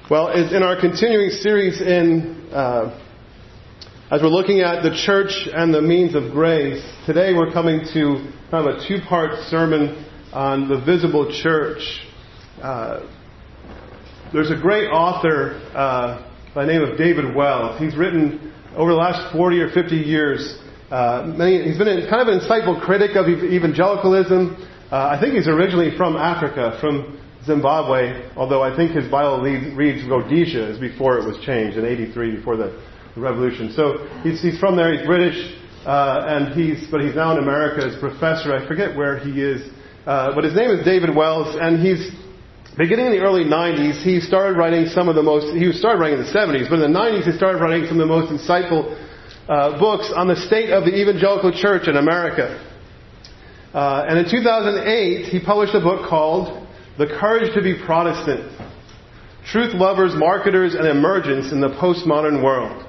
Well, in our continuing series as we're looking at the church and the means of grace, today we're coming to kind of a two-part sermon on the visible church. There's a great author by the name of David Wells. He's written over the last 40 or 50 years. He's been kind of an insightful critic of evangelicalism. I think he's originally from Africa, from Zimbabwe, although I think his Bible reads Rhodesia as before it was changed in 83, before the revolution. So he's from there. He's British, but he's now in America as professor. I forget where he is, but his name is David Wells, and he's beginning in the early 90s. He started writing he started writing in the 70s, but in the 90s he started writing some of the most insightful books on the state of the evangelical church in America. And in 2008 he published a book called The Courage to be Protestant: Truth Lovers, Marketers, and Emergence in the Postmodern World.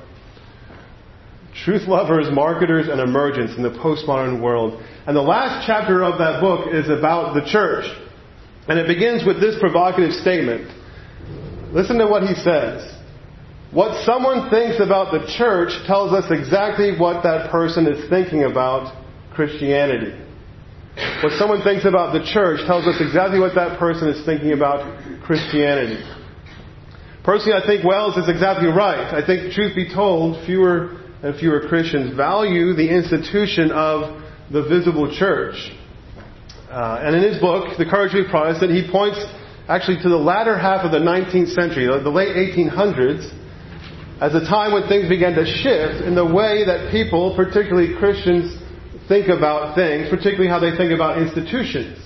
Truth Lovers, Marketers, and Emergence in the Postmodern World. And the last chapter of that book is about the church. And it begins with this provocative statement. Listen to what he says. What someone thinks about the church tells us exactly what that person is thinking about Christianity. What someone thinks about the church tells us exactly what that person is thinking about Christianity. Personally, I think Wells is exactly right. I think, truth be told, fewer and fewer Christians value the institution of the visible church. And in his book, The Courage to be Protestant, he points actually to the latter half of the 19th century, the late 1800s, as a time when things began to shift in the way that people, particularly Christians, think about things, particularly how they think about institutions.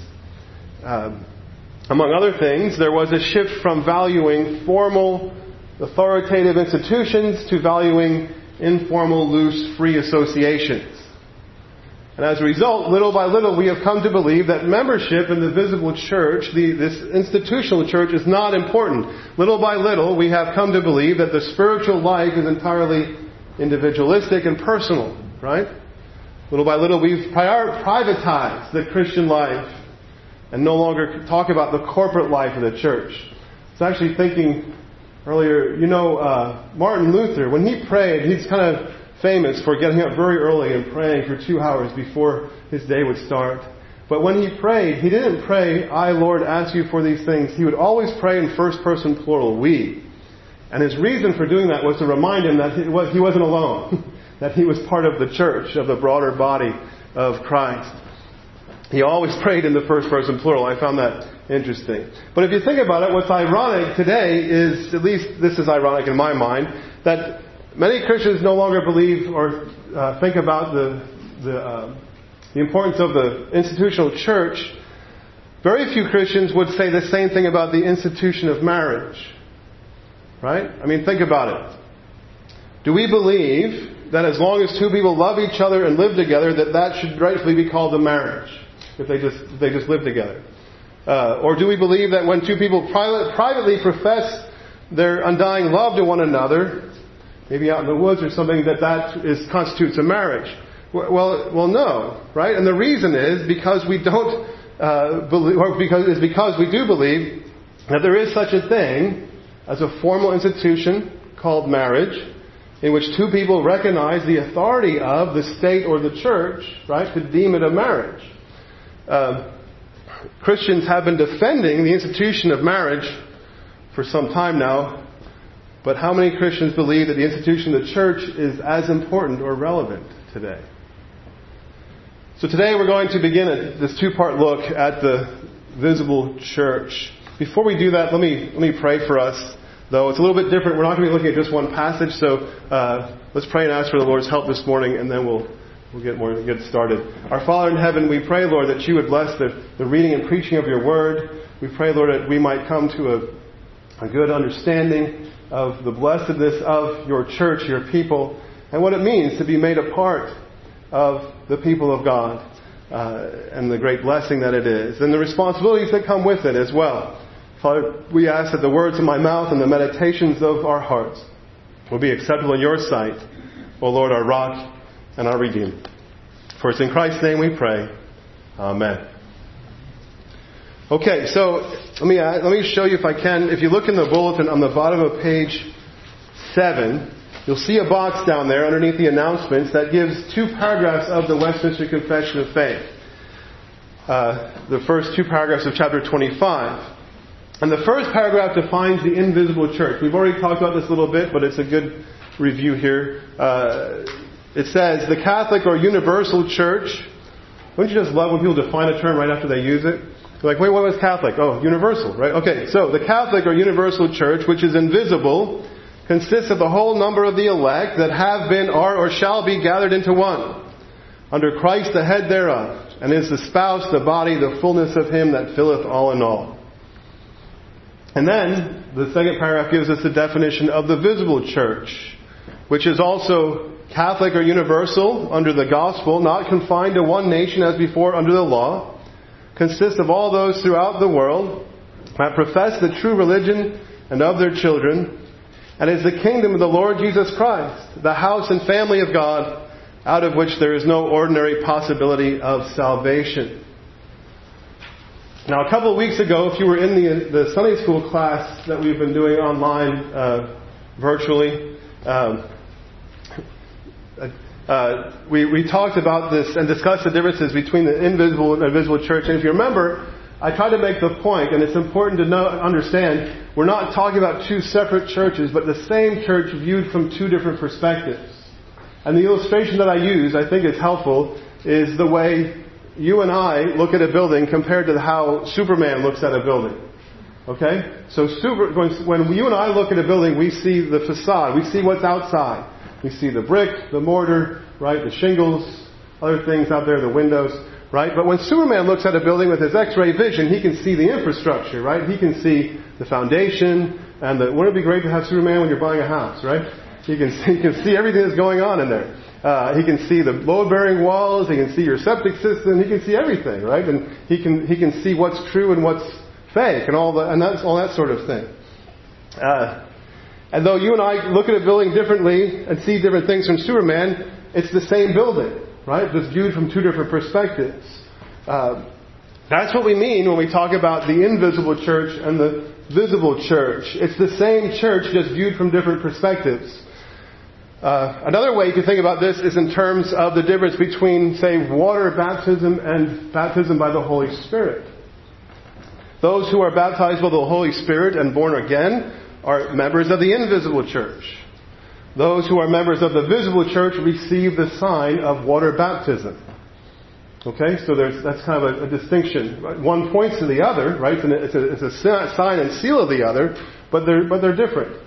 Among other things, there was a shift from valuing formal, authoritative institutions to valuing informal, loose, free associations. And as a result, little by little, we have come to believe that membership in the visible church, this institutional church, is not important. Little by little, we have come to believe that the spiritual life is entirely individualistic and personal, right? Little by little, we've privatized the Christian life and no longer talk about the corporate life of the church. I was actually thinking earlier, Martin Luther, when he prayed, he's kind of famous for getting up very early and praying for 2 hours before his day would start. But when he prayed, he didn't pray, I, Lord, ask you for these things. He would always pray in first person plural, we. And his reason for doing that was to remind him that he wasn't alone. That he was part of the church, of the broader body of Christ. He always prayed in the first person plural. I found that interesting. But if you think about it, what's ironic today is, at least this is ironic in my mind, that many Christians no longer believe or think about the importance of the institutional church. Very few Christians would say the same thing about the institution of marriage. Right? I mean, think about it. Do we believe that as long as two people love each other and live together, that should rightfully be called a marriage, if they just live together? Or do we believe that when two people privately profess their undying love to one another, maybe out in the woods or something, that constitutes a marriage? Well, no, right? And the reason is because we don't because we do believe that there is such a thing as a formal institution called marriage, in which two people recognize the authority of the state or the church, right, to deem it a marriage. Christians have been defending the institution of marriage for some time now, but how many Christians believe that the institution of the church is as important or relevant today? So today we're going to begin this two-part look at the visible church. Before we do that, let me pray for us. Though it's a little bit different, we're not going to be looking at just one passage, so let's pray and ask for the Lord's help this morning, and then we'll get started. Our Father in heaven, we pray, Lord, that you would bless the reading and preaching of your word. We pray, Lord, that we might come to a good understanding of the blessedness of your church, your people, and what it means to be made a part of the people of God, and the great blessing that it is, and the responsibilities that come with it as well. Father, we ask that the words of my mouth and the meditations of our hearts will be acceptable in your sight, O Lord, our rock and our Redeemer. For it's in Christ's name we pray. Amen. Okay, so let me show you if I can. If you look in the bulletin on the bottom of page 7, you'll see a box down there underneath the announcements that gives 2 paragraphs of the Westminster Confession of Faith. The first 2 paragraphs of chapter 25. And the first paragraph defines the invisible church. We've already talked about this a little bit, but it's a good review here. It says, the Catholic or universal church. Wouldn't you just love when people define a term right after they use it? They're like, wait, what was Catholic? Oh, universal, right? Okay, so the Catholic or universal church, which is invisible, consists of the whole number of the elect that have been, are, or shall be gathered into one, under Christ the head thereof, and is the spouse, the body, the fullness of Him that filleth all in all. And then, the second paragraph gives us the definition of the visible church, which is also Catholic or universal under the gospel, not confined to one nation as before under the law, consists of all those throughout the world that profess the true religion and of their children, and is the kingdom of the Lord Jesus Christ, the house and family of God, out of which there is no ordinary possibility of salvation. Now, a couple of weeks ago, if you were in the Sunday school class that we've been doing online virtually, we talked about this and discussed the differences between the invisible and invisible church. And if you remember, I tried to make the point, and it's important to understand, we're not talking about 2 separate churches, but the same church viewed from 2 different perspectives. And the illustration that I use, I think is helpful, is the way you and I look at a building compared to how Superman looks at a building. Okay? So when you and I look at a building, we see the facade. We see what's outside. We see the brick, the mortar, right? The shingles, other things out there, the windows, right? But when Superman looks at a building with his X-ray vision, he can see the infrastructure, right? He can see the foundation, and wouldn't it be great to have Superman when you're buying a house, right? He can see everything that's going on in there. He can see the load-bearing walls. He can see your septic system. He can see everything, right? And he can see what's true and what's fake, and all that sort of thing. And though you and I look at a building differently and see different things from Superman, it's the same building, right? Just viewed from 2 different perspectives. That's what we mean when we talk about the invisible church and the visible church. It's the same church, just viewed from different perspectives. Another way you can think about this is in terms of the difference between, say, water baptism and baptism by the Holy Spirit. Those who are baptized by the Holy Spirit and born again are members of the invisible church. Those who are members of the visible church receive the sign of water baptism. Okay, so that's kind of a distinction. One points to the other, right? It's a sign and seal of the other, but they're different.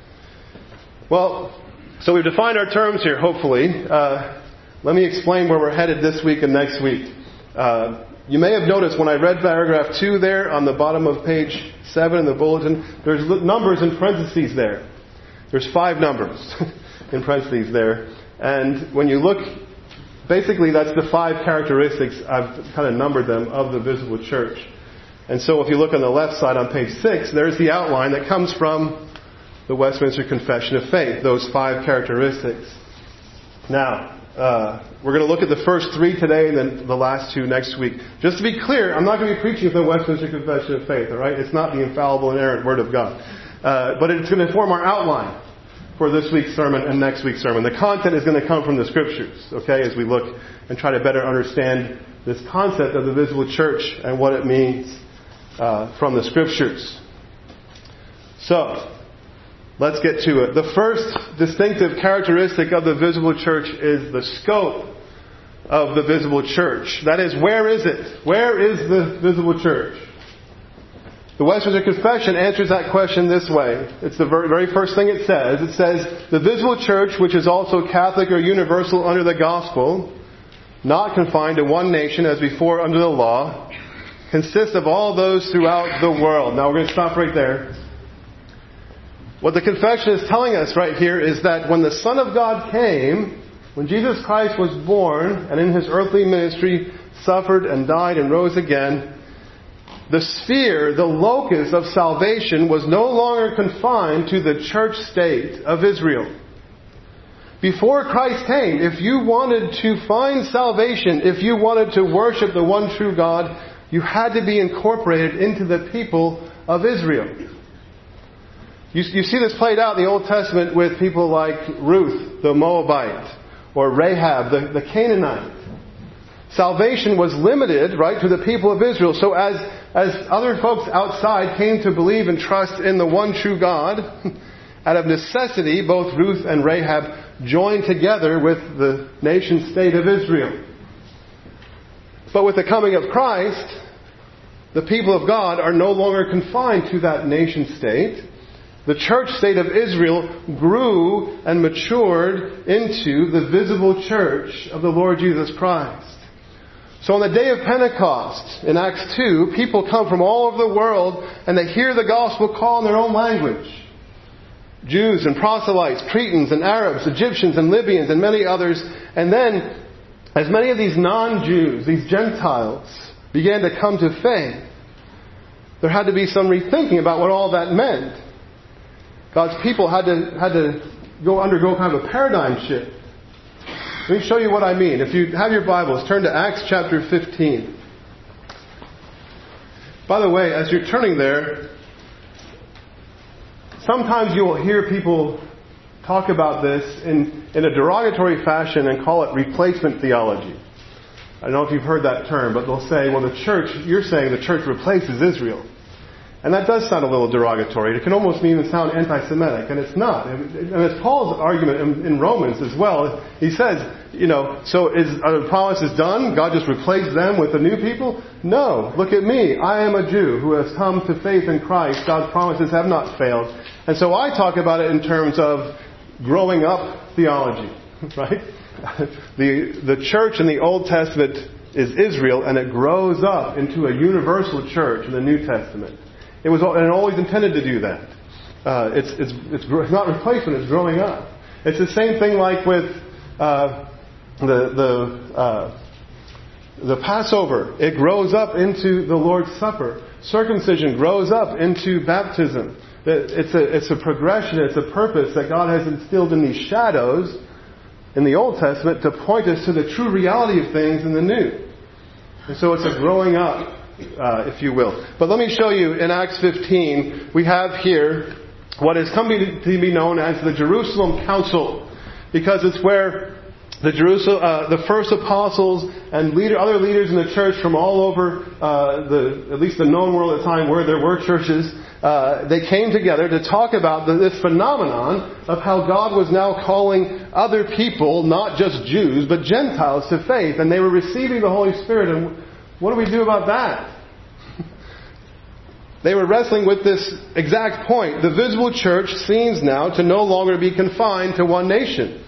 Well, so we've defined our terms here, hopefully. Let me explain where we're headed this week and next week. You may have noticed when I read paragraph 2 there on the bottom of page 7 in the bulletin, there's numbers in parentheses there. There's 5 numbers in parentheses there. And when you look, basically that's the 5 characteristics, I've kind of numbered them, of the visible church. And so if you look on the left side on page 6, there's the outline that comes from the Westminster Confession of Faith, those 5 characteristics. Now, we're going to look at the first 3 today and then the last 2 next week. Just to be clear, I'm not going to be preaching from the Westminster Confession of Faith, alright? It's not the infallible, inerrant Word of God. But it's going to form our outline for this week's sermon and next week's sermon. The content is going to come from the Scriptures, okay, as we look and try to better understand this concept of the visible church and what it means from the Scriptures. So, let's get to it. The first distinctive characteristic of the visible church is the scope of the visible church. That is, where is it? Where is the visible church? The Westminster Confession answers that question this way. It's the very first thing it says. It says, the visible church, which is also Catholic or universal under the gospel, not confined to one nation as before under the law, consists of all those throughout the world. Now we're going to stop right there. What the confession is telling us right here is that when the Son of God came, when Jesus Christ was born and in His earthly ministry suffered and died and rose again, the sphere, the locus of salvation was no longer confined to the church state of Israel. Before Christ came, if you wanted to find salvation, if you wanted to worship the one true God, You had to be incorporated into the people of Israel. You see this played out in the Old Testament with people like Ruth, the Moabite, or Rahab, the Canaanite. Salvation was limited, right, to the people of Israel. So as other folks outside came to believe and trust in the one true God, out of necessity, both Ruth and Rahab joined together with the nation state of Israel. But with the coming of Christ, the people of God are no longer confined to that nation state. The church state of Israel grew and matured into the visible church of the Lord Jesus Christ. So on the day of Pentecost, in Acts 2, people come from all over the world and they hear the gospel call in their own language. Jews and proselytes, Cretans and Arabs, Egyptians and Libyans and many others. And then, as many of these non-Jews, these Gentiles, began to come to faith, there had to be some rethinking about what all that meant. God's people had to undergo kind of a paradigm shift. Let me show you what I mean. If you have your Bibles, turn to Acts chapter 15. By the way, as you're turning there, sometimes you will hear people talk about this in a derogatory fashion and call it replacement theology. I don't know if you've heard that term, but they'll say, well, you're saying the church replaces Israel. And that does sound a little derogatory. It can almost even sound anti-Semitic, and it's not. And it's Paul's argument in Romans as well. He says, so are the promises done? God just replaced them with the new people? No. Look at me. I am a Jew who has come to faith in Christ. God's promises have not failed. And so I talk about it in terms of growing up theology, right? The church in the Old Testament is Israel, and it grows up into a universal church in the New Testament. It always intended to do that. It's not replacement, it's growing up. It's the same thing like with the Passover. It grows up into the Lord's Supper. Circumcision grows up into baptism. It's a progression, it's a purpose that God has instilled in these shadows in the Old Testament to point us to the true reality of things in the New. And so it's a growing up, if you will. But let me show you in Acts 15, we have here what has come to be known as the Jerusalem Council, because it's where the first apostles and other leaders in the church from all over at least the known world at the time where there were churches, they came together to talk about this phenomenon of how God was now calling other people, not just Jews, but Gentiles to faith, and they were receiving the Holy Spirit. And what do we do about that? They were wrestling with this exact point. The visible church seems now to no longer be confined to one nation.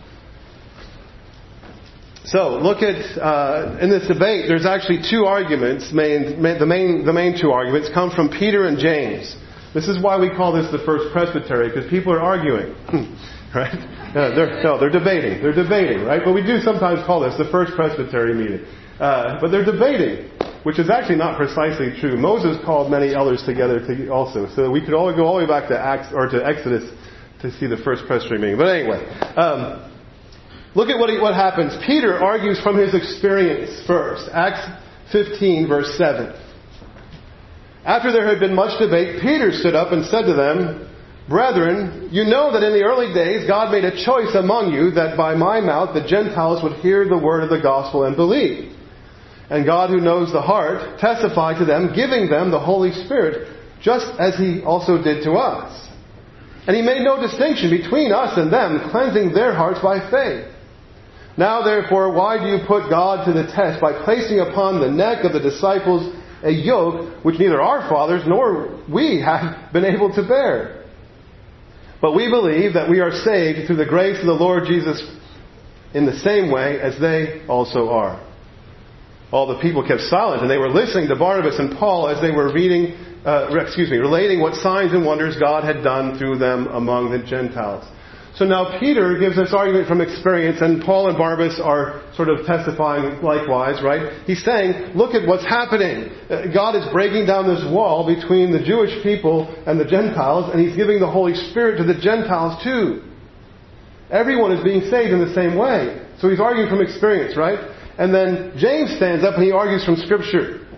So, look at, in this debate, there's actually two arguments. The main two arguments come from Peter and James. This is why we call this the First Presbytery, because people are arguing. Right? They're debating. They're debating, right? But we do sometimes call this the First Presbytery meeting. But they're debating, which is actually not precisely true. Moses called many elders together also. So we could go all the way back to Acts or to Exodus to see the First Presbytery meeting. But anyway, look at what happens. Peter argues from his experience first. Acts 15, verse 7. After there had been much debate, Peter stood up and said to them, "Brethren, you know that in the early days God made a choice among you that by my mouth the Gentiles would hear the word of the gospel and believe. And God, who knows the heart, testified to them, giving them the Holy Spirit, just as He also did to us. And He made no distinction between us and them, cleansing their hearts by faith. Now therefore, why do you put God to the test by placing upon the neck of the disciples a yoke which neither our fathers nor we have been able to bear? But we believe that we are saved through the grace of the Lord Jesus in the same way as they also are." All the people kept silent, and they were listening to Barnabas and Paul as they were relating what signs and wonders God had done through them among the Gentiles. So now Peter gives this argument from experience, and Paul and Barnabas are sort of testifying likewise, right? He's saying, look at what's happening. God is breaking down this wall between the Jewish people and the Gentiles, and He's giving the Holy Spirit to the Gentiles too. Everyone is being saved in the same way. So he's arguing from experience, right? And then James stands up and he argues from Scripture.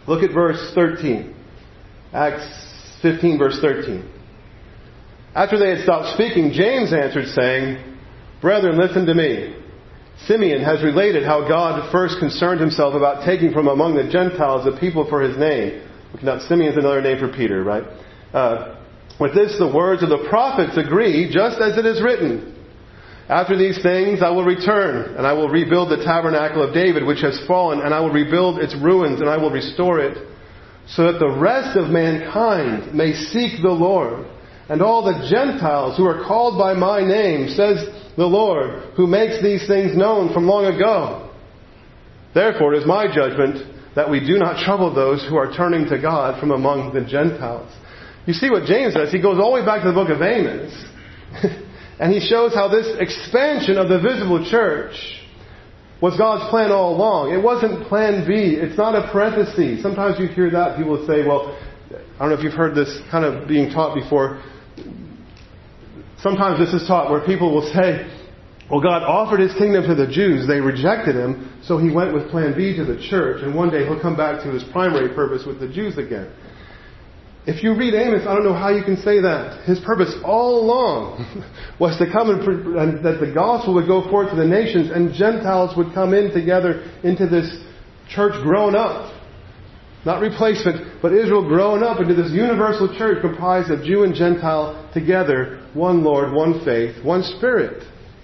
Look at verse 13. Acts 15, verse 13. After they had stopped speaking, James answered, saying, "Brethren, listen to me. Simeon has related how God first concerned himself about taking from among the Gentiles a people for his name." Now, Simeon's another name for Peter, right? With this, the words of the prophets agree, just as it is written. "After these things I will return, and I will rebuild the tabernacle of David, which has fallen, and I will rebuild its ruins, and I will restore it, so that the rest of mankind may seek the Lord, and all the Gentiles who are called by my name, says the Lord, who makes these things known from long ago. Therefore it is my judgment that we do not trouble those who are turning to God from among the Gentiles." You see what James does? He goes all the way back to the book of Amos, and he shows how this expansion of the visible church was God's plan all along. It wasn't plan B. It's not a parenthesis. Sometimes you hear that. People will say, well, I don't know if you've heard this kind of being taught before. Sometimes this is taught where people will say, well, God offered His kingdom to the Jews. They rejected Him, so He went with plan B to the church, and one day He'll come back to His primary purpose with the Jews again. If you read Amos, I don't know how you can say that. His purpose all along was to come and that the gospel would go forth to the nations, and Gentiles would come in together into this church grown up. Not replacement, but Israel growing up into this universal church comprised of Jew and Gentile together, one Lord, one faith, one Spirit.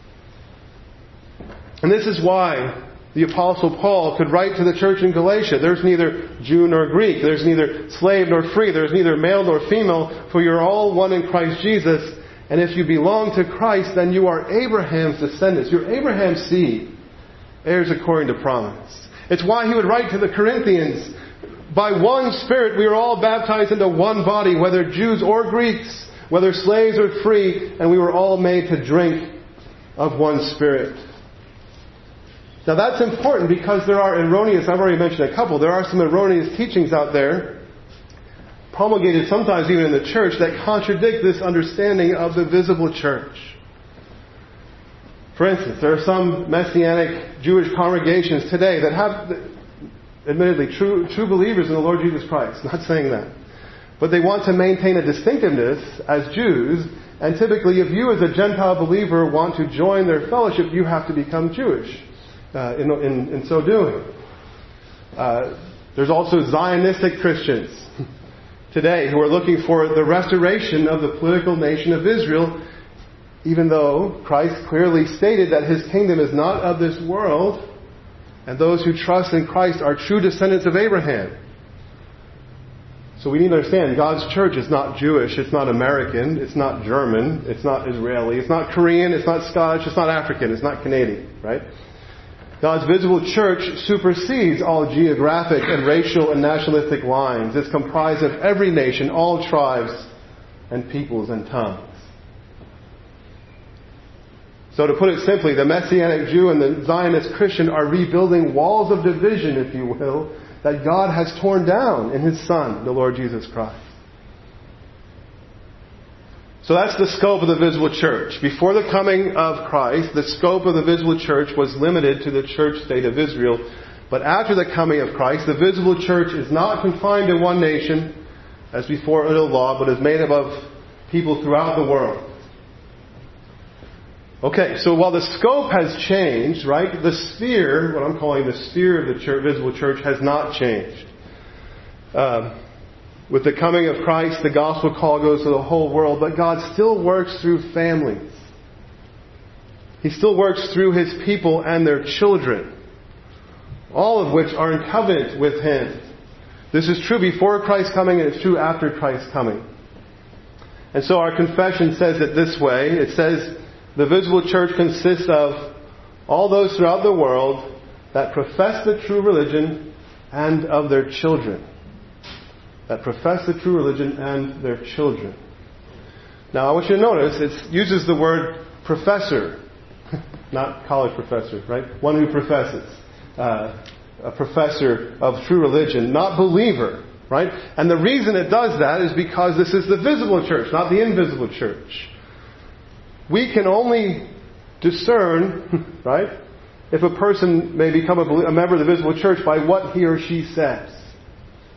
And this is why the Apostle Paul could write to the church in Galatia, "There's neither Jew nor Greek, there's neither slave nor free, there's neither male nor female, for you're all one in Christ Jesus. And if you belong to Christ, then you are Abraham's descendants." You're Abraham's seed, heirs according to promise. It's why he would write to the Corinthians, "By one Spirit we are all baptized into one body, whether Jews or Greeks, whether slaves or free, and we were all made to drink of one Spirit." Now that's important because there are erroneous, I've already mentioned a couple, there are some erroneous teachings out there, promulgated sometimes even in the church, that contradict this understanding of the visible church. For instance, there are some Messianic Jewish congregations today that have, admittedly, true believers in the Lord Jesus Christ. Not saying that. But they want to maintain a distinctiveness as Jews, and typically if you as a Gentile believer want to join their fellowship, you have to become Jewish. In so doing. There's also Zionistic Christians today who are looking for the restoration of the political nation of Israel, even though Christ clearly stated that His kingdom is not of this world, and those who trust in Christ are true descendants of Abraham. So we need to understand, God's church is not Jewish, it's not American, it's not German, it's not Israeli, it's not Korean, it's not Scottish, it's not African, it's not Canadian, right? God's visible church supersedes all geographic and racial and nationalistic lines. It's comprised of every nation, all tribes and peoples and tongues. So to put it simply, the Messianic Jew and the Zionist Christian are rebuilding walls of division, if you will, that God has torn down in His Son, the Lord Jesus Christ. So that's the scope of the visible church. Before the coming of Christ, the scope of the visible church was limited to the church state of Israel. But after the coming of Christ, the visible church is not confined to one nation, as before under the law, but is made up of people throughout the world. Okay, so while the scope has changed, right, the sphere, what I'm calling the sphere of the church, visible church, has not changed. With the coming of Christ, the gospel call goes to the whole world, but God still works through families. He still works through His people and their children, all of which are in covenant with Him. This is true before Christ's coming, and it's true after Christ's coming. And so our confession says it this way. It says, the visible church consists of all those throughout the world that profess the true religion and of their children. That profess the true religion and their children. Now I want you to notice it uses the word professor, not college professor, right? One who professes. A professor of true religion, not believer, right? And the reason it does that is because this is the visible church, not the invisible church. We can only discern, right, if a person may become a member of the visible church by what he or she says.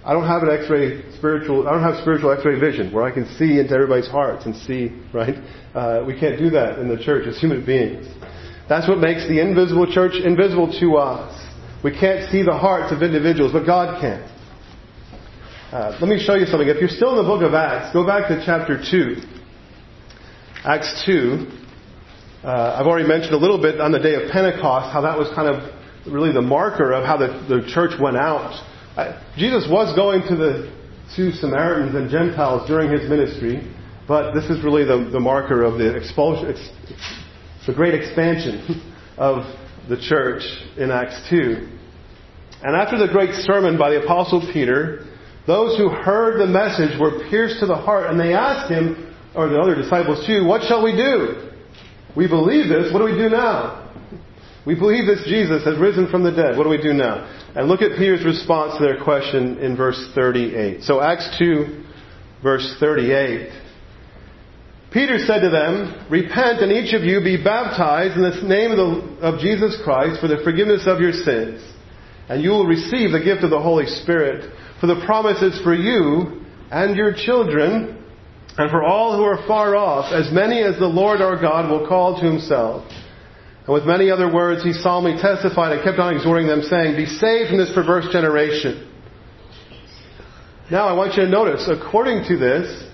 I don't have spiritual X-ray vision where I can see into everybody's hearts and see, right? We can't do that in the church as human beings. That's what makes the invisible church invisible to us. We can't see the hearts of individuals, but God can. Let me show you something. If you're still in the book of Acts, go back to chapter 2. Acts 2. I've already mentioned a little bit on the day of Pentecost, how that was kind of really the marker of how the church went out. Jesus was going to Samaritans and Gentiles during his ministry, but this is really the marker of the expulsion, the great expansion of the church in Acts 2. And after the great sermon by the Apostle Peter, those who heard the message were pierced to the heart, and they asked him, or the other disciples too, "What shall we do? We believe this. What do we do now? We believe this Jesus has risen from the dead. What do we do now?" And look at Peter's response to their question in verse 38. So Acts 2, verse 38. Peter said to them, "Repent and each of you be baptized in the name of Jesus Christ for the forgiveness of your sins. And you will receive the gift of the Holy Spirit. For the promise is for you and your children and for all who are far off, as many as the Lord our God will call to himself." And with many other words, he solemnly testified and kept on exhorting them, saying, "Be saved from this perverse generation." Now I want you to notice, according to this,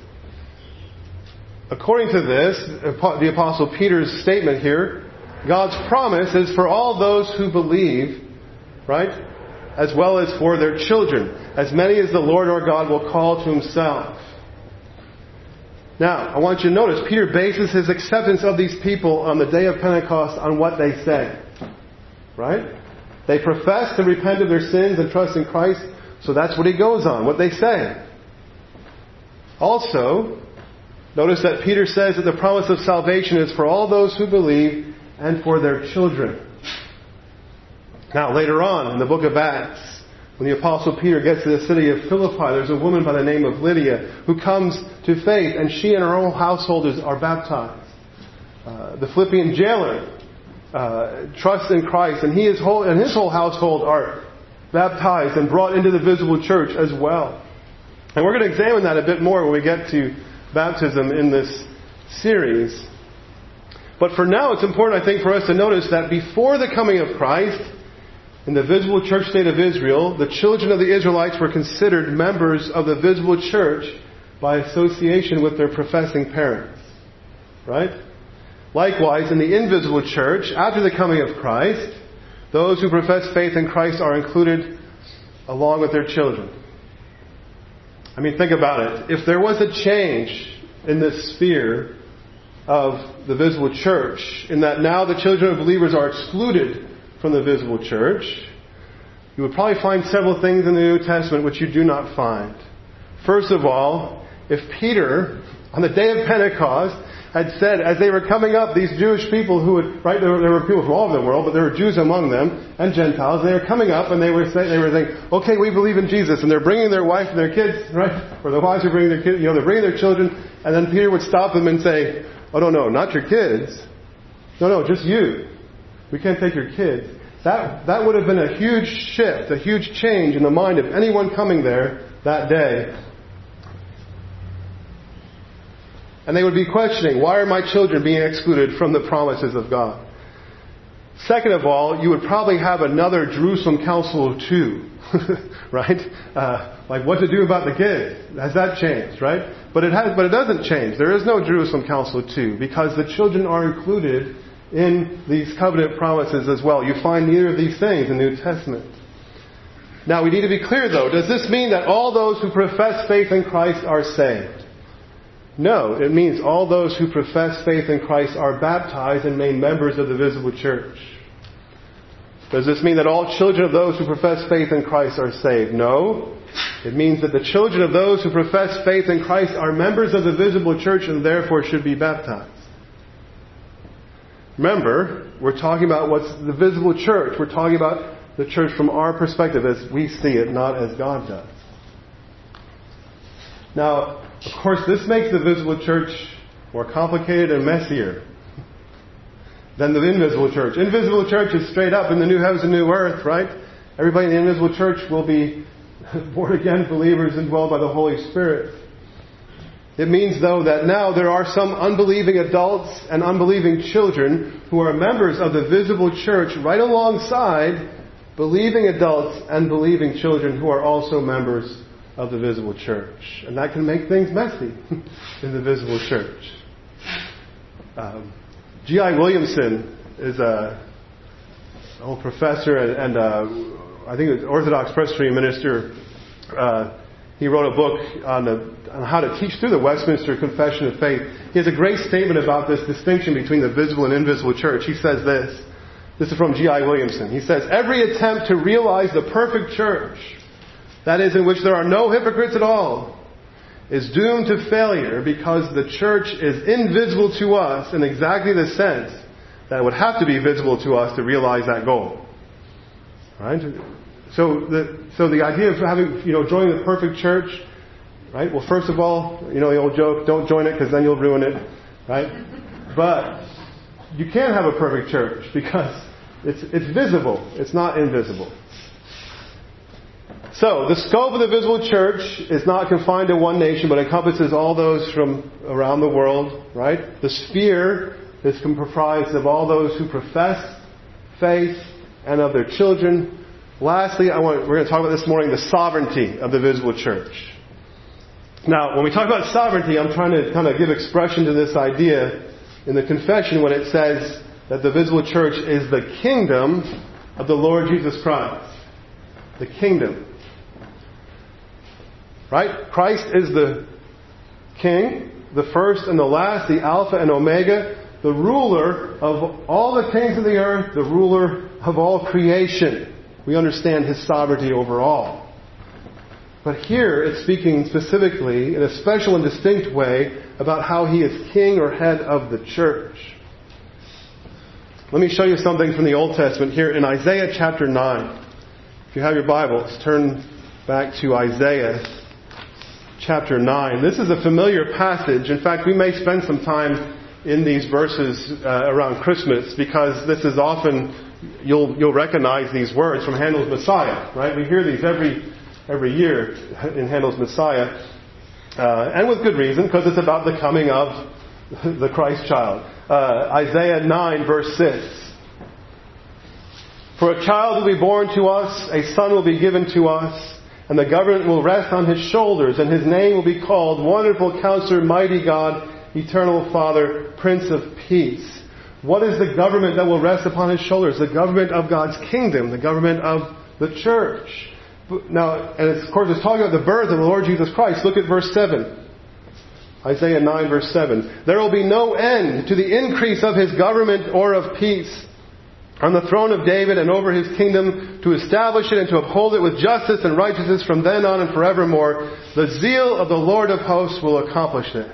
the Apostle Peter's statement here, God's promise is for all those who believe, right? As well as for their children, as many as the Lord our God will call to himself. Now, I want you to notice, Peter bases his acceptance of these people on the day of Pentecost on what they say. Right? They profess to repent of their sins and trust in Christ, so that's what he goes on, what they say. Also, notice that Peter says that the promise of salvation is for all those who believe and for their children. Now, later on in the book of Acts, when the Apostle Peter gets to the city of Philippi, there's a woman by the name of Lydia who comes to faith, and she and her whole household are baptized. The Philippian jailer trusts in Christ, and his whole household are baptized and brought into the visible church as well. And we're going to examine that a bit more when we get to baptism in this series. But for now, it's important, I think, for us to notice that before the coming of Christ, in the visible church state of Israel, the children of the Israelites were considered members of the visible church by association with their professing parents. Right? Likewise, in the invisible church, after the coming of Christ, those who profess faith in Christ are included along with their children. I mean, think about it. If there was a change in this sphere of the visible church, in that now the children of believers are excluded from the visible church, you would probably find several things in the New Testament which you do not find. First of all, if Peter, on the day of Pentecost, had said, as they were coming up, these Jewish people who would, right, there were people from all over the world, but there were Jews among them, and Gentiles, and they were coming up and they were saying, okay, we believe in Jesus, and they're bringing their wife and their kids, right, or the wives are bringing their kids, they're bringing their children, and then Peter would stop them and say, "Oh, no, not your kids. No, just you. We can't take your kids." That would have been a huge shift, a huge change in the mind of anyone coming there that day. And they would be questioning, why are my children being excluded from the promises of God? Second of all, you would probably have another Jerusalem Council too, right? Like what to do about the kids. Has that changed, right? But it doesn't change. There is no Jerusalem Council too, because the children are included in these covenant promises as well. You find neither of these things in the New Testament. Now, we need to be clear though. Does this mean that all those who profess faith in Christ are saved? No, it means all those who profess faith in Christ are baptized and made members of the visible church. Does this mean that all children of those who profess faith in Christ are saved? No. It means that the children of those who profess faith in Christ are members of the visible church and therefore should be baptized. Remember, we're talking about what's the visible church. We're talking about the church from our perspective as we see it, not as God does. Now, of course, this makes the visible church more complicated and messier than the invisible church. Invisible church is straight up in the new heavens and new earth, right? Everybody in the invisible church will be born-again believers indwelled by the Holy Spirit. It means, though, that now there are some unbelieving adults and unbelieving children who are members of the visible church right alongside believing adults and believing children who are also members of the visible church. And that can make things messy in the visible church. G.I. Williamson is an old professor and I think it was Orthodox Presbyterian minister. He wrote a book on how to teach through the Westminster Confession of Faith. He has a great statement about this distinction between the visible and invisible church. He says this. This is from G.I. Williamson. He says, "Every attempt to realize the perfect church, that is, in which there are no hypocrites at all, is doomed to failure because the church is invisible to us in exactly the sense that it would have to be visible to us to realize that goal." Right? So the idea of having, joining the perfect church, right? Well, first of all, the old joke, don't join it because then you'll ruin it, right? But you can't have a perfect church because it's visible. It's not invisible. So, the scope of the visible church is not confined to one nation, but encompasses all those from around the world, right? The sphere is comprised of all those who profess faith and of their children. Lastly, we're going to talk about this morning the sovereignty of the visible church. Now, when we talk about sovereignty, I'm trying to kind of give expression to this idea in the confession when it says that the visible church is the kingdom of the Lord Jesus Christ. The kingdom. Right? Christ is the King, the first and the last, the Alpha and Omega, the ruler of all the kings of the earth, the ruler of all creation. We understand His sovereignty over all. But here it's speaking specifically in a special and distinct way about how He is king or head of the church. Let me show you something from the Old Testament here in Isaiah chapter 9. If you have your Bibles, turn back to Isaiah chapter 9. This is a familiar passage. In fact, we may spend some time in these verses around Christmas because this is often, you'll recognize these words from Handel's Messiah, right? We hear these every year in Handel's Messiah, and with good reason, because it's about the coming of the Christ child. Isaiah 9 verse 6. "For a child will be born to us, a son will be given to us, and the government will rest on His shoulders, and His name will be called Wonderful Counselor, Mighty God, Eternal Father, Prince of Peace." What is the government that will rest upon His shoulders? The government of God's kingdom, the government of the church. Now, and of course it's talking about the birth of the Lord Jesus Christ. Look at verse 7. Isaiah 9 verse 7. "There will be no end to the increase of His government or of peace on the throne of David and over His kingdom, to establish it and to uphold it with justice and righteousness from then on and forevermore. The zeal of the Lord of hosts will accomplish this."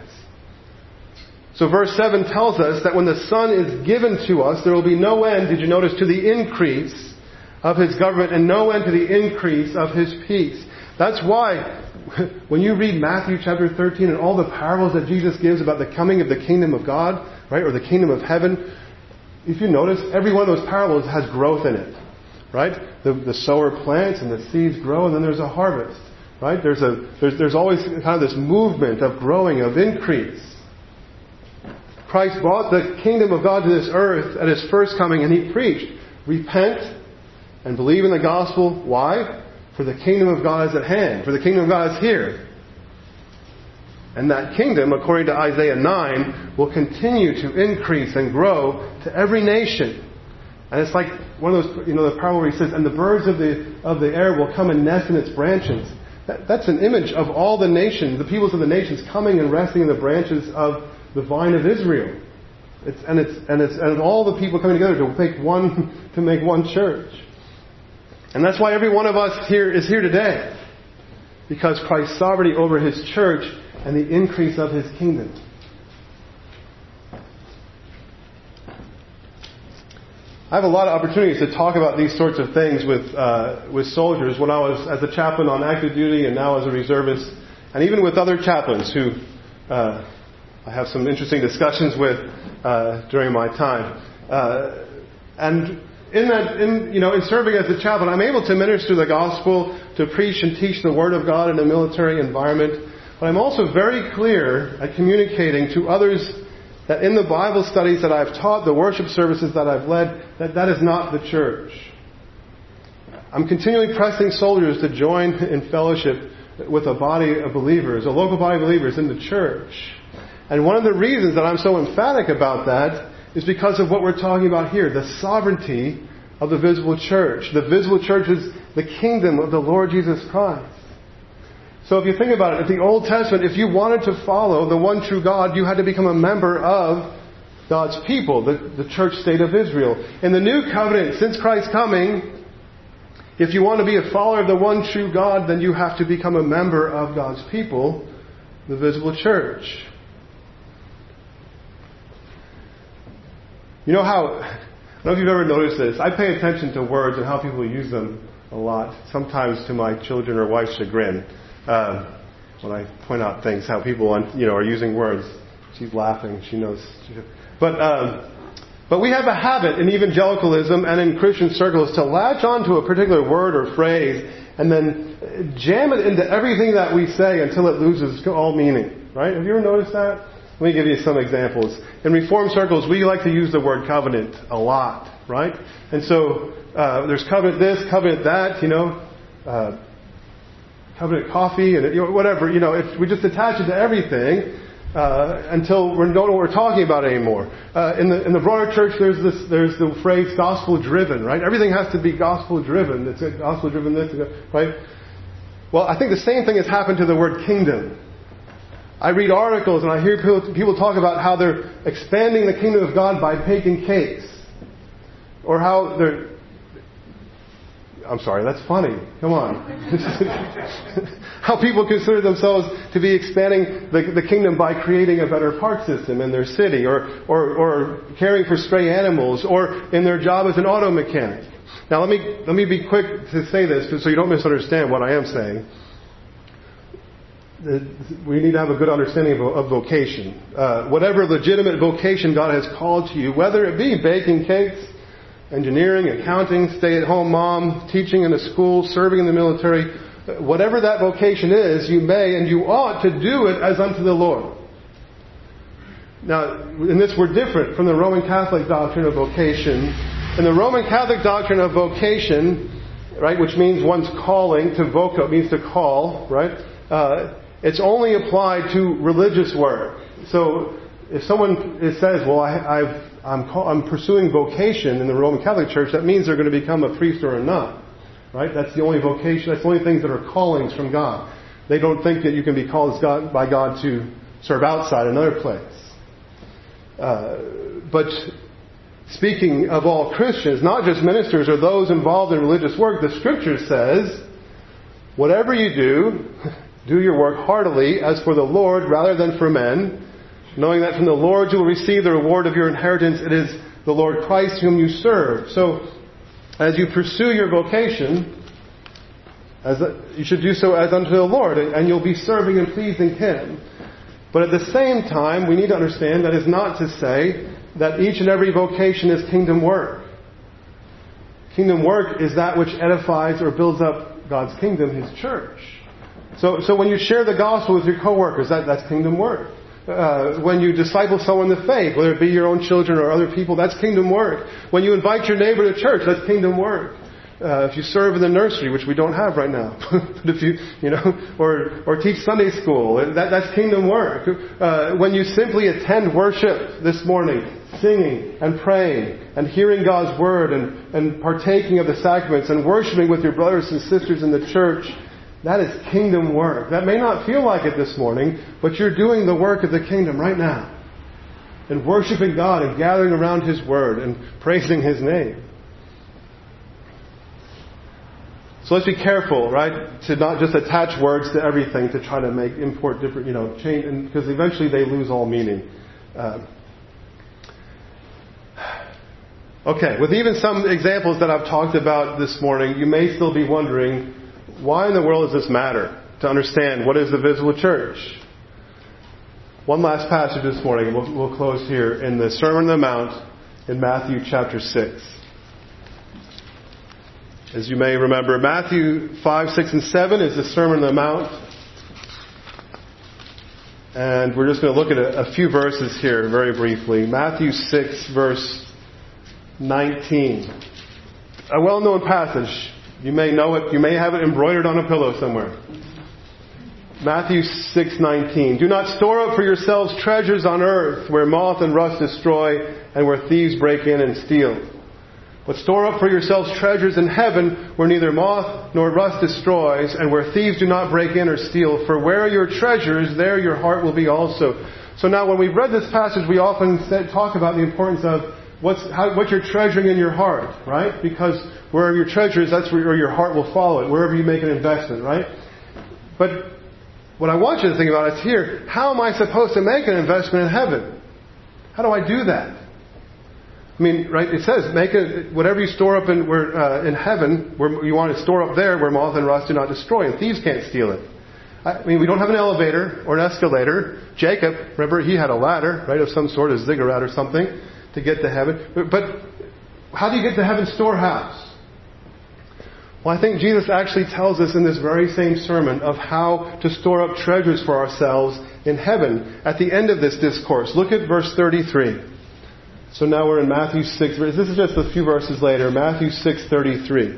So verse 7 tells us that when the Son is given to us, there will be no end, did you notice, to the increase of His government and no end to the increase of His peace. That's why when you read Matthew chapter 13 and all the parables that Jesus gives about the coming of the kingdom of God, right, or the kingdom of heaven, if you notice, every one of those parables has growth in it, right? The sower plants and the seeds grow and then there's a harvest, right? There's always kind of this movement of growing, of increase. Christ brought the kingdom of God to this earth at His first coming, and He preached, "Repent and believe in the gospel." Why? For the kingdom of God is at hand. For the kingdom of God is here. And that kingdom, according to Isaiah 9, will continue to increase and grow to every nation. And it's like one of those, the parable where He says, "And the birds of the air will come and nest in its branches." That's an image of all the nations, the peoples of the nations coming and resting in the branches of the vine of Israel. And all the people coming together to make one church. And that's why every one of us here is here today. Because Christ's sovereignty over His church and the increase of His kingdom. I have a lot of opportunities to talk about these sorts of things with soldiers when I was as a chaplain on active duty and now as a reservist, and even with other chaplains who I have some interesting discussions with during my time. And in serving as a chaplain, I'm able to minister the gospel, to preach and teach the Word of God in a military environment. But I'm also very clear at communicating to others that in the Bible studies that I've taught, the worship services that I've led, that is not the church. I'm continually pressing soldiers to join in fellowship with a body of believers, a local body of believers in the church. And one of the reasons that I'm so emphatic about that is because of what we're talking about here, the sovereignty of the visible church. The visible church is the kingdom of the Lord Jesus Christ. So if you think about it, in the Old Testament, if you wanted to follow the one true God, you had to become a member of God's people, the church state of Israel. In the new covenant, since Christ's coming, if you want to be a follower of the one true God, then you have to become a member of God's people, the visible church. You know how, I don't know if you've ever noticed this, I pay attention to words and how people use them a lot, sometimes to my children or wife's chagrin. When I point out things, how people are using words. She's laughing, she knows. But we have a habit in evangelicalism and in Christian circles to latch onto a particular word or phrase and then jam it into everything that we say until it loses all meaning. Right? Have you ever noticed that? Let me give you some examples. In Reformed circles, we like to use the word covenant a lot. Right? And so there's covenant this, covenant that, covenant coffee, and whatever. We just attach it to everything. Until we don't know what we're talking about anymore. In the broader church, there's the phrase gospel driven, right? Everything has to be gospel driven. It's a gospel driven this, right? Well, I think the same thing has happened to the word kingdom. I read articles and I hear people talk about how they're expanding the kingdom of God by baking cakes, or how they're. I'm sorry, that's funny. Come on. How people consider themselves to be expanding the kingdom by creating a better park system in their city, or caring for stray animals, or in their job as an auto mechanic. Now let me be quick to say this so you don't misunderstand what I am saying. We need to have a good understanding of vocation. Whatever legitimate vocation God has called to you, whether it be baking cakes, engineering, accounting, stay-at-home mom, teaching in a school, serving in the military, whatever that vocation is, you may and you ought to do it as unto the Lord. Now, in this we're different from the Roman Catholic doctrine of vocation. In the Roman Catholic doctrine of vocation, right, which means one's calling, to voco means to call, right? It's only applied to religious work. So if someone says, well, I'm pursuing vocation in the Roman Catholic Church, that means they're going to become a priest or a nun. Right? That's the only vocation, that's the only things that are callings from God. They don't think that you can be called by God to serve outside another place. But speaking of all Christians, not just ministers or those involved in religious work, the Scripture says, whatever you do, do your work heartily as for the Lord rather than for men, knowing that from the Lord you will receive the reward of your inheritance. It is the Lord Christ whom you serve. So, as you pursue your vocation, you should do so as unto the Lord, and you'll be serving and pleasing Him. But at the same time, we need to understand that is not to say that each and every vocation is kingdom work. Kingdom work is that which edifies or builds up God's kingdom, His church. So when you share the gospel with your coworkers, that's kingdom work. When you disciple someone in the faith, whether it be your own children or other people, that's kingdom work. When you invite your neighbor to church, that's kingdom work. If you serve in the nursery, which we don't have right now, but if you or teach Sunday school, that's kingdom work. When you simply attend worship this morning, singing and praying and hearing God's word and partaking of the sacraments and worshiping with your brothers and sisters in the church, that is kingdom work. That may not feel like it this morning, but you're doing the work of the kingdom right now. And worshiping God and gathering around His Word and praising His name. So let's be careful, right, to not just attach words to everything to try to import different, change, because eventually they lose all meaning. Okay, with even some examples that I've talked about this morning, you may still be wondering, why in the world does this matter? To understand what is the visible church? One last passage this morning, and we'll close here in the Sermon on the Mount in Matthew chapter 6. As you may remember, Matthew 5, 6, and 7 is the Sermon on the Mount. And we're just going to look at a few verses here very briefly. Matthew 6, verse 19. A well-known passage. You may know it. You may have it embroidered on a pillow somewhere. Matthew 6:19. Do not store up for yourselves treasures on earth, where moth and rust destroy, and where thieves break in and steal. But store up for yourselves treasures in heaven, where neither moth nor rust destroys, and where thieves do not break in or steal. For where are your treasures, there your heart will be also. So now when we've read this passage, we often talk about the importance of what you're treasuring in your heart, right? Because wherever your treasure is, that's where your heart will follow it, wherever you make an investment, right? But what I want you to think about is here, how am I supposed to make an investment in heaven? How do I do that? I mean, right, it says, whatever you store up in heaven, where you want to store up there, where moth and rust do not destroy, and thieves can't steal it. I mean, we don't have an elevator or an escalator. Jacob, remember, he had a ladder, right, of some sort, a ziggurat or something, to get to heaven. But how do you get to heaven's storehouse? Well, I think Jesus actually tells us in this very same sermon of how to store up treasures for ourselves in heaven at the end of this discourse. Look at verse 33. So now we're in Matthew 6. This is just a few verses later. Matthew 6:33.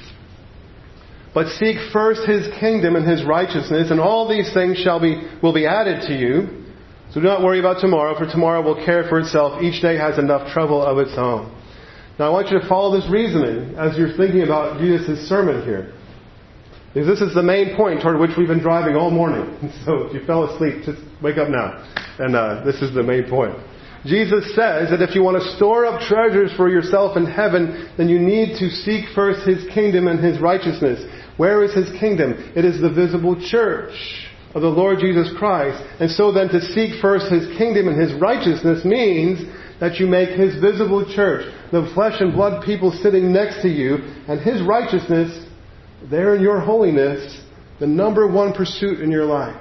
But seek first His kingdom and His righteousness, and all these things will be added to you. So do not worry about tomorrow, for tomorrow will care for itself. Each day has enough trouble of its own. Now I want you to follow this reasoning as you're thinking about Jesus' sermon here. Because this is the main point toward which we've been driving all morning. So if you fell asleep, just wake up now. And this is the main point. Jesus says that if you want to store up treasures for yourself in heaven, then you need to seek first His kingdom and His righteousness. Where is His kingdom? It is the visible church of the Lord Jesus Christ. And so then to seek first His kingdom and His righteousness means that you make His visible church, the flesh and blood people sitting next to you, and His righteousness, there in your holiness, the number one pursuit in your life.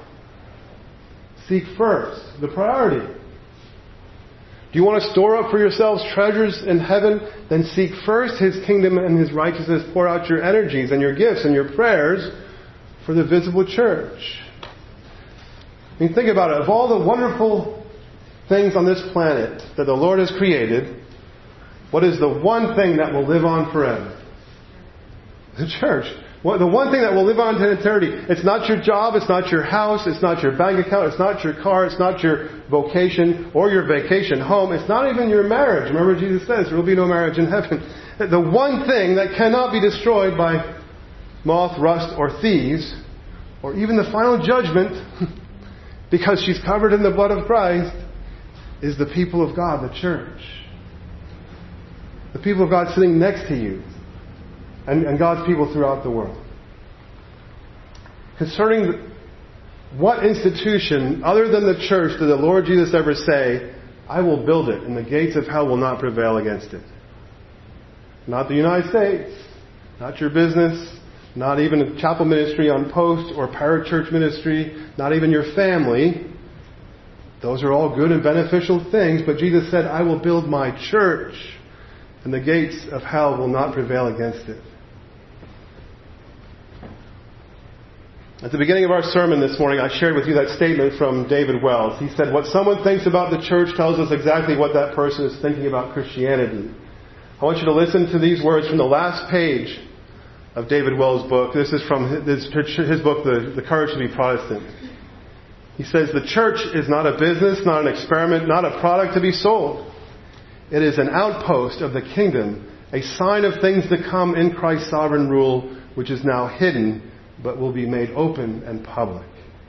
Seek first, the priority. Do you want to store up for yourselves treasures in heaven? Then seek first His kingdom and His righteousness. Pour out your energies and your gifts and your prayers for the visible church. I mean, think about it. Of all the wonderful things on this planet that the Lord has created, what is the one thing that will live on forever? The church. The one thing that will live on to eternity. It's not your job, it's not your house, it's not your bank account, it's not your car, it's not your vocation or your vacation home, it's not even your marriage. Remember Jesus says there will be no marriage in heaven. The one thing that cannot be destroyed by moth, rust, or thieves, or even the final judgment, because she's covered in the blood of Christ, is the people of God, the church. The people of God sitting next to you. And God's people throughout the world. Concerning what institution, other than the church, did the Lord Jesus ever say, I will build it, and the gates of hell will not prevail against it? Not the United States, not your business, not even a chapel ministry on post or parachurch ministry, not even your family. Those are all good and beneficial things, but Jesus said, I will build my church, and the gates of hell will not prevail against it. At the beginning of our sermon this morning, I shared with you that statement from David Wells. He said, what someone thinks about the church tells us exactly what that person is thinking about Christianity. I want you to listen to these words from the last page of David Wells' book. This is from his book, The Courage to be Protestant. He says, the church is not a business, not an experiment, not a product to be sold. It is an outpost of the kingdom, a sign of things to come in Christ's sovereign rule, which is now hidden, but will be made open and public.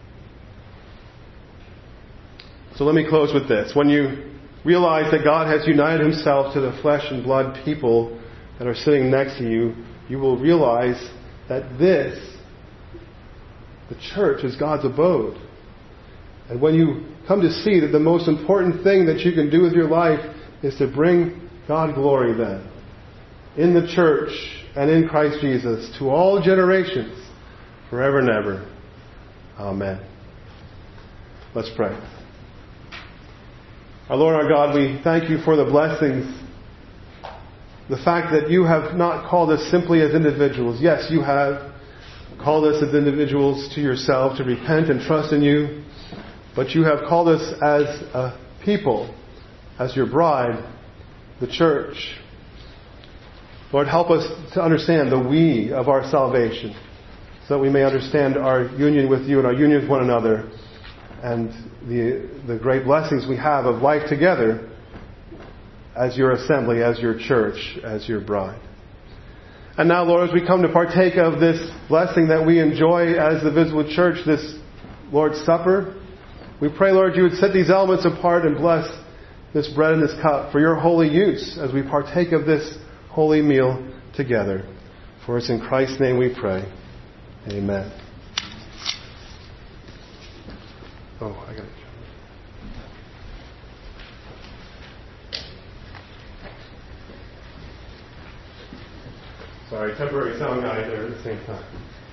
So let me close with this. When you realize that God has united Himself to the flesh and blood people that are sitting next to you, you will realize that the church, is God's abode. And when you come to see that the most important thing that you can do with your life is to bring God glory then, in the church and in Christ Jesus, to all generations, forever and ever. Amen. Let's pray. Our Lord, our God, we thank You for the blessings the fact that you have not called us simply as individuals. Yes, you have called us as individuals to yourself to repent and trust in you, but you have called us as a people, as your bride, the church. Lord, help us to understand the we of our salvation, so that we may understand our union with you and our union with one another, and the great blessings we have of life together as your assembly, as your church, as your bride. And now, Lord, as we come to partake of this blessing that we enjoy as the visible church, this Lord's Supper, we pray, Lord, you would set these elements apart and bless this bread and this cup for your holy use as we partake of this holy meal together. For it's in Christ's name we pray. Amen. Oh, I got it. Sorry, temporary sound guy there at the same time.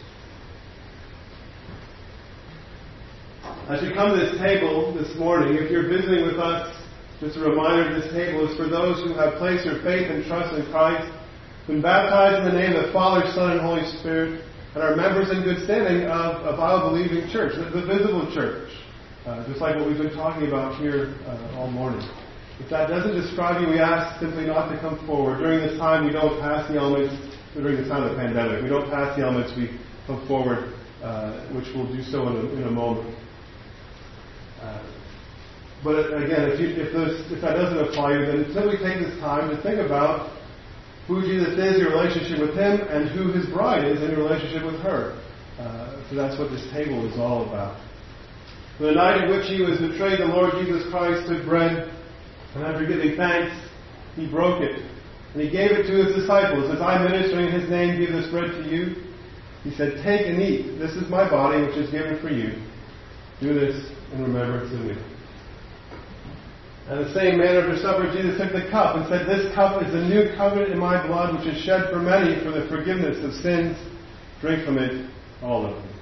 As we come to this table this morning, if you're visiting with us, just a reminder, this table is for those who have placed their faith and trust in Christ, been baptized in the name of the Father, Son, and Holy Spirit, and are members in good standing of a Bible-believing church, the visible church, just like what we've been talking about here all morning. If that doesn't describe you, we ask simply not to come forward. During this time, we don't pass the elements. During the time of the pandemic, we don't pass the elements. We come forward, which we'll do so in a moment. But again, if that doesn't apply to you, then simply take this time to think about who Jesus is, your relationship with Him, and who His bride is in your relationship with her. So that's what this table is all about. The night in which He was betrayed, the Lord Jesus Christ took bread, and after giving thanks, He broke it. And He gave it to His disciples. As I, ministering in His name, give this bread to you, He said, take and eat. This is my body, which is given for you. Do this in remembrance of me. And in the same manner after supper, Jesus took the cup and said, this cup is the new covenant in my blood, which is shed for many for the forgiveness of sins. Drink from it, all of you.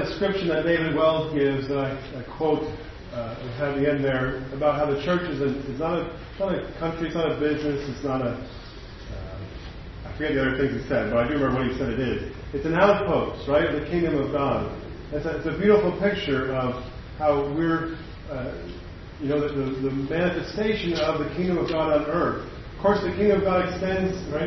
description that David Wells gives, a quote at the end there, about how the church is not a country, it's not a business, it's not a... I forget the other things he said, but I do remember what he said it is. It's an outpost, right, of the kingdom of God. It's a beautiful picture of how we're, the manifestation of the kingdom of God on earth. Of course, the kingdom of God extends, right,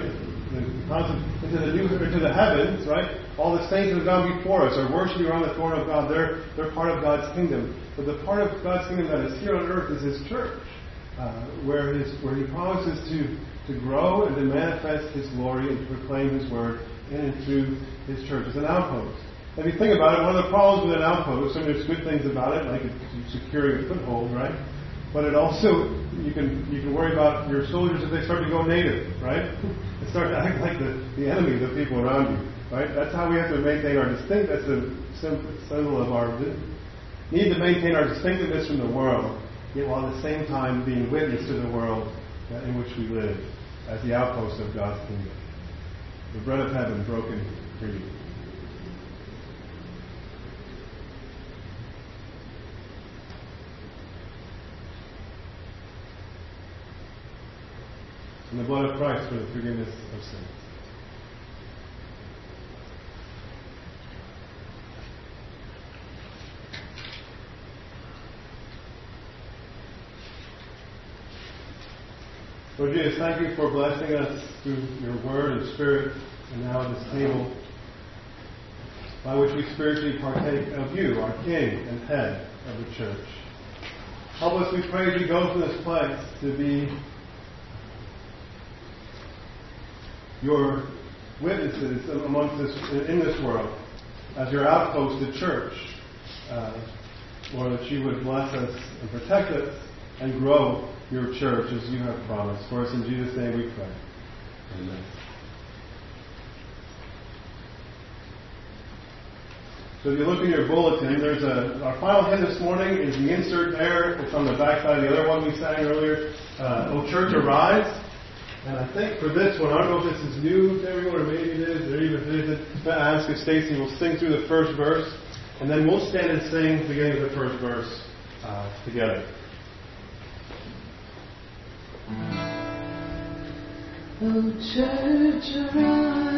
into the heavens, right? All the saints that have gone before us are worshiping around the throne of God. They're part of God's kingdom. But the part of God's kingdom that is here on earth is His church, where He promises to grow and to manifest His glory and to proclaim His word in and through His church. It's an outpost. If you think about it, one of the problems with an outpost, there's good things about it, like securing a foothold, right? But it also, you can worry about your soldiers if they start to go native, right? They start to act like the enemy, the people around you, right? That's how we have to maintain our that's the symbol of our need to maintain our distinctiveness from the world, yet while at the same time being witness to the world in which we live as the outpost of God's kingdom. The bread of heaven broken for you. And the blood of Christ for the forgiveness of sins. Lord Jesus, thank you for blessing us through your word and spirit, and now at this table by which we spiritually partake of you, our King and head of the church. Help us, we pray, as we go from this place to be your witnesses amongst us in this world, as your outpost, the church. Lord, that you would bless us and protect us and grow your church as you have promised. For us in Jesus' name we pray. Amen. So if you look in your bulletin, there's our final hymn this morning is the insert there. It's on the back side of the other one we sang earlier. O Church Arise. And I think for this one, I don't know if this is new to everyone, or maybe it is, or even if it isn't. I'm going to ask if Stacy will sing through the first verse, and then we'll stand and sing the beginning of the first verse together. O church, arise.